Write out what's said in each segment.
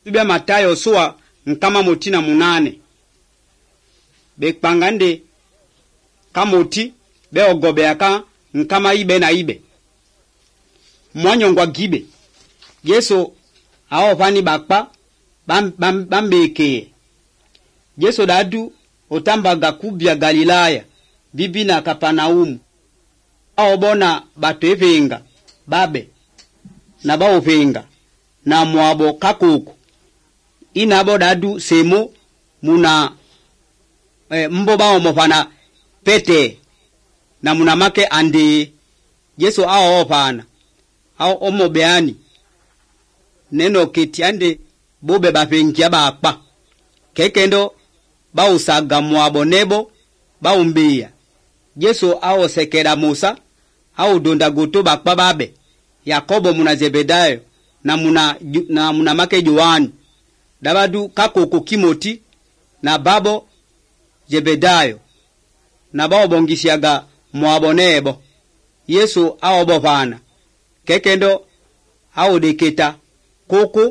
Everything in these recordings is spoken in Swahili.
Biblia Matayo suwa nkama motina munane. Bekpangande kamoti be ogobe aka nkama ibe na ibe. Mwanyongwa gibe. Yesu awo fani bakpa bambeke. Yesu dadu otambaga kubya Galilaya bibi na Kapanaumu. Awo bona batu efenga babe na bao fenga na mwabo kakuku. Inabo dadu semo muna mbo bao mofana pete na muna make ande. Yesu awo ofana awo omo beani neno keti ande bobe bafengia bakpa kekendo bao saga mwabo nebo bao mbeya. Yesu awo sekera Musa awo donda goto bakpa babe Yakobo muna Zebedayo na muna make Yohani dabadu kakoko Kimoti na babo Zebedayo na bao bongisiaga mwabo nebo. Yesu awo bofana kekendo awo deketa koko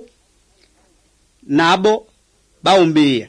nabo bao mbeya.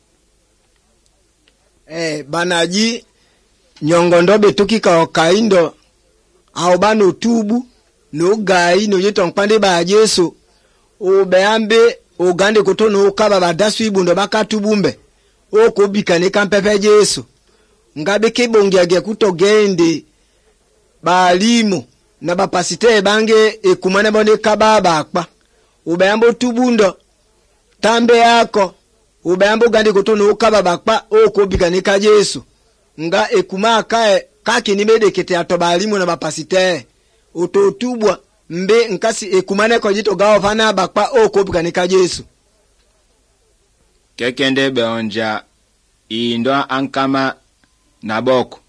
Banaji nyongondobe tukika okaindo au bano tubu no gai no yeton pande ba Yesu obeambe ogande kotono okaba badasu ibundo bakatubumbe okobikane kampepe Yesu ngabe kebongiage kutogende balimu na bapasite bange ekumane bone kababa akpa obeambo tubundo tambe yako obeambo gande kotono okaba bakpa okobikane ka Yesu nga ekuma kae kaki nimedekete atobalimu na bapasite ototubwa mbe nkasi ekumane ko jito gawo fana bakpa okobikane ka Yesu kekende beonja indo ankama naboko